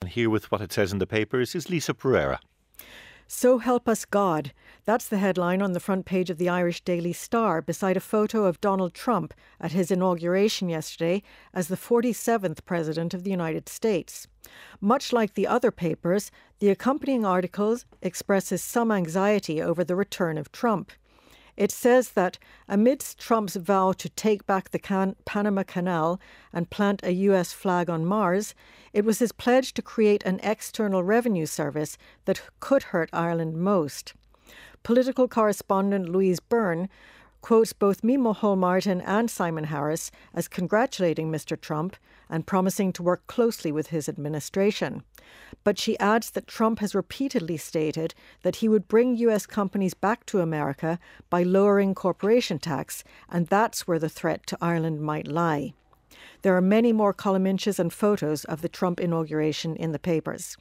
here with what it says in the papers is Lisa Pereira. So help us God. That's the headline on the front page of the Irish Daily Star, beside a photo of Donald Trump at his inauguration yesterday as the 47th President of the United States. Much like the other papers, the accompanying article expresses some anxiety over the return of Trump. It says that amidst Trump's vow to take back the Panama Canal and plant a US flag on Mars, it was his pledge to create an external revenue service that could hurt Ireland most. Political correspondent Louise Byrne quotes both Mimo Hall-Martin and Simon Harris as congratulating Mr. Trump and promising to work closely with his administration. But she adds that Trump has repeatedly stated that he would bring US companies back to America by lowering corporation tax, and that's where the threat to Ireland might lie. There are many more column inches and photos of the Trump inauguration in the papers.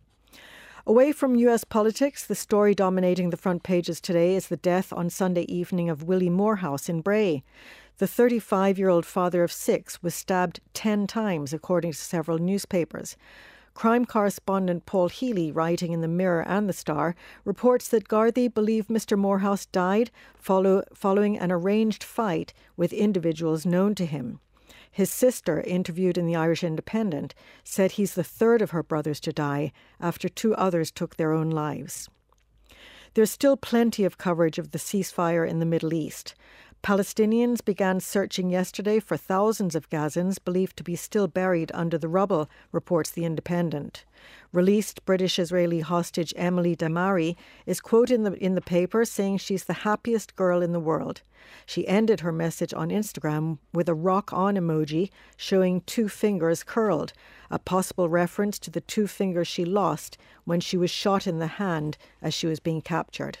Away from US politics, the story dominating the front pages today is the death on Sunday evening of Willie Morehouse in Bray. The 35-year-old father of 6 was stabbed 10 times, according to several newspapers. Crime correspondent Paul Healy, writing in the Mirror and the Star, reports that Gardaí believe Mr. Morehouse died following an arranged fight with individuals known to him. His sister, interviewed in the Irish Independent, said he's the third of her brothers to die after 2 others took their own lives. There's still plenty of coverage of the ceasefire in the Middle East. Palestinians began searching yesterday for thousands of Gazans believed to be still buried under the rubble, reports The Independent. Released British-Israeli hostage Emily Damari is quoted in the paper saying she's the happiest girl in the world. She ended her message on Instagram with a rock-on emoji showing 2 fingers curled, a possible reference to the 2 fingers she lost when she was shot in the hand as she was being captured.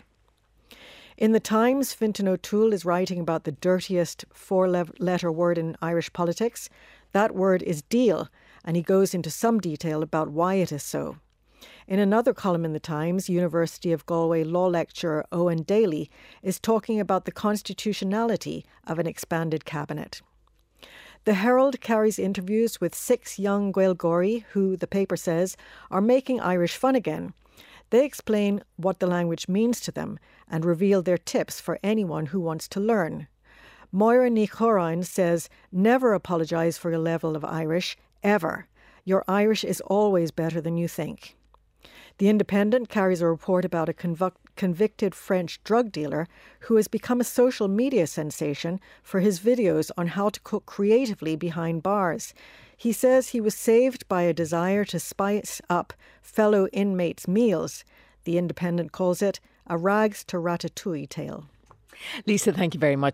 In the Times, Fintan O'Toole is writing about the dirtiest 4-letter word in Irish politics. That word is deal, and he goes into some detail about why it is so. In another column in the Times, University of Galway law lecturer Owen Daly is talking about the constitutionality of an expanded cabinet. The Herald carries interviews with 6 young Gaeilgeoirí who, the paper says, are making Irish fun again. They explain what the language means to them and reveal their tips for anyone who wants to learn. Moira Ní Chóráin says, never apologise for your level of Irish, ever. Your Irish is always better than you think. The Independent carries a report about a convicted French drug dealer who has become a social media sensation for his videos on how to cook creatively behind bars. He says he was saved by a desire to spice up fellow inmates' meals. The Independent calls it a rags to ratatouille tale. Lisa, thank you very much.